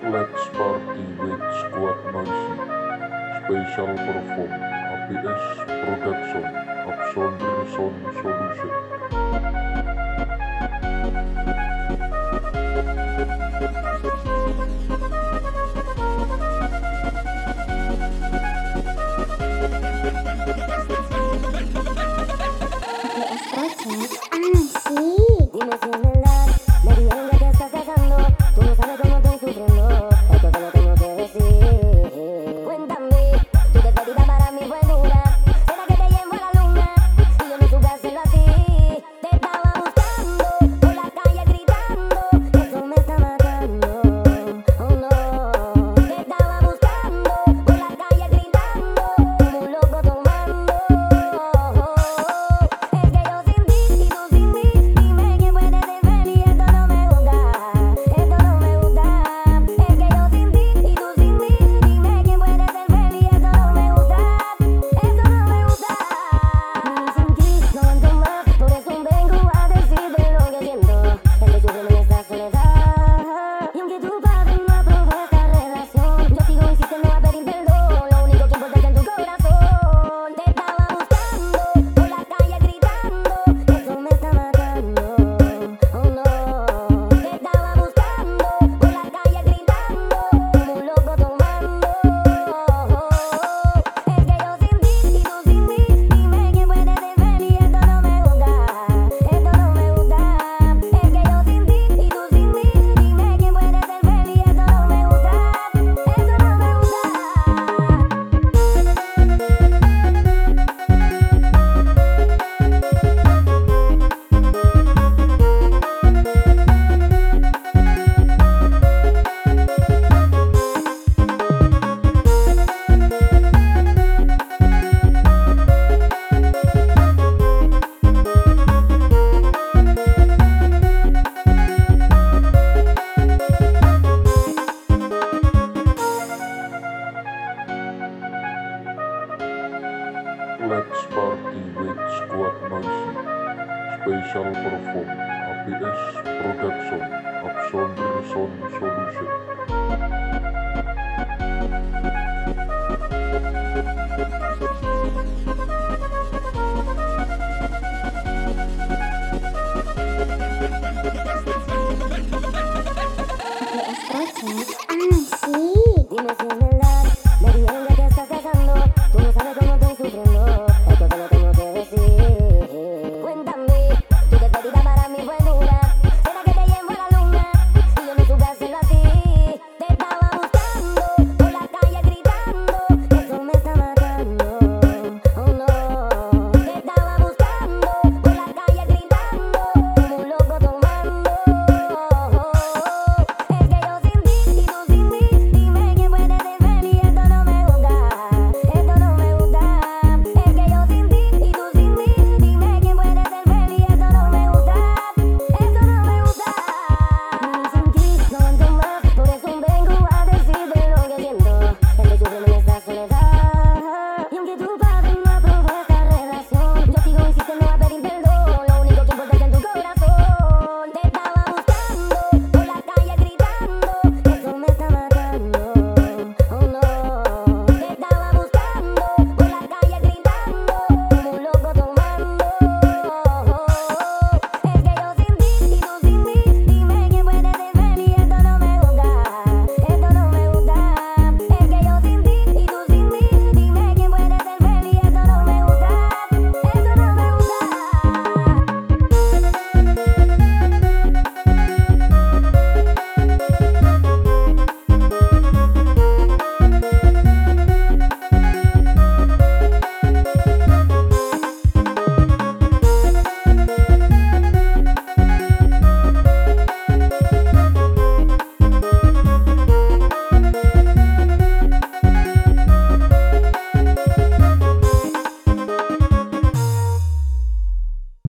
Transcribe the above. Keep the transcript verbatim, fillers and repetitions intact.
Let's party with Squad Noisy. Special perform A P S Production. Absonder Sound Solution. Dime si es verdad, me dijeron que te estás casando. Tú no sabes cómo estoy sufriendo. Esto te lo tengo que decir. Cuéntame, tu despedida para mí fue dura. Será que te llevo a la luna y yo no supe hacerlo a ti. Te estaba buscando por la calle gritando. Eso me está matando. Oh no. Te estaba buscando por la calle gritando como un loco tomando. Es que yo sin ti y tú sin mí. Dime quién puede ser feliz. Esto no me gusta. Esto no me gusta. Es que yo sin ti y tú sin mí. Dime quién puede ser feliz. Esto no me gusta. Esto no me gusta. Ni sin ti no aguanto más. Por eso vengo a decirte lo que siento. Estoy sufriendo en esta soledad. Y aunque tu padre no aprobó esta relación, yo sigo insistiendo a pedir perdón. Lo único que importa está en tu corazón. Te estaba buscando por la calle gritando. Eso me está matando. Oh no. Te estaba buscando por la calle gritando como un loco tomando. Es que yo sin ti y tú sin mí. Dime quién puede ser feliz. Esto no me gusta. Esto no me gusta. Es que yo sin ti y tú sin mí. Dime quién puede ser feliz. Esto no me gusta. Esto no me gusta. Let's party with Squad Noisy. Special perform A P S Production. Absonder Sound Solution.